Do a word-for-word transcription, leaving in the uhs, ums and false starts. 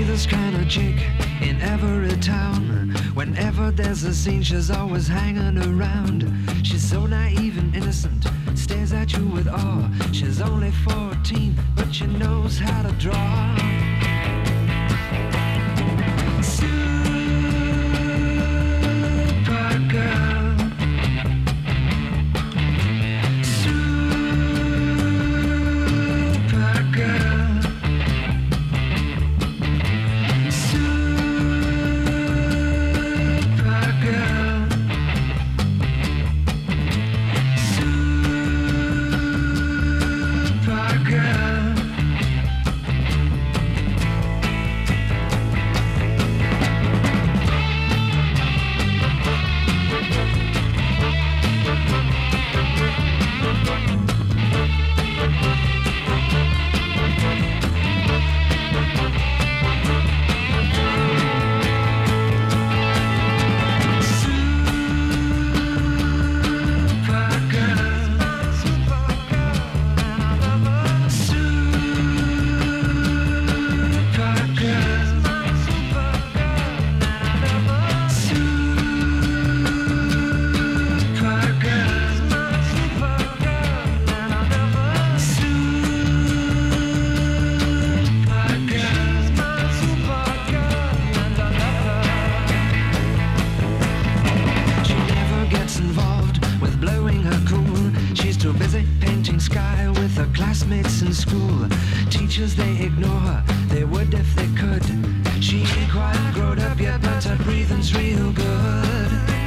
this kind of chick in every town. Whenever there's a scene, she's always hanging around. She's so naive and innocent, stares at you with awe. She's only fourteen, but she knows how to draw. Supergirl, Supergirl, Supergirl, Supergirl. Too busy painting sky with her classmates in school. Teachers, they ignore her, they would if they could. She ain't quite grown up yet, but her breathing's real good.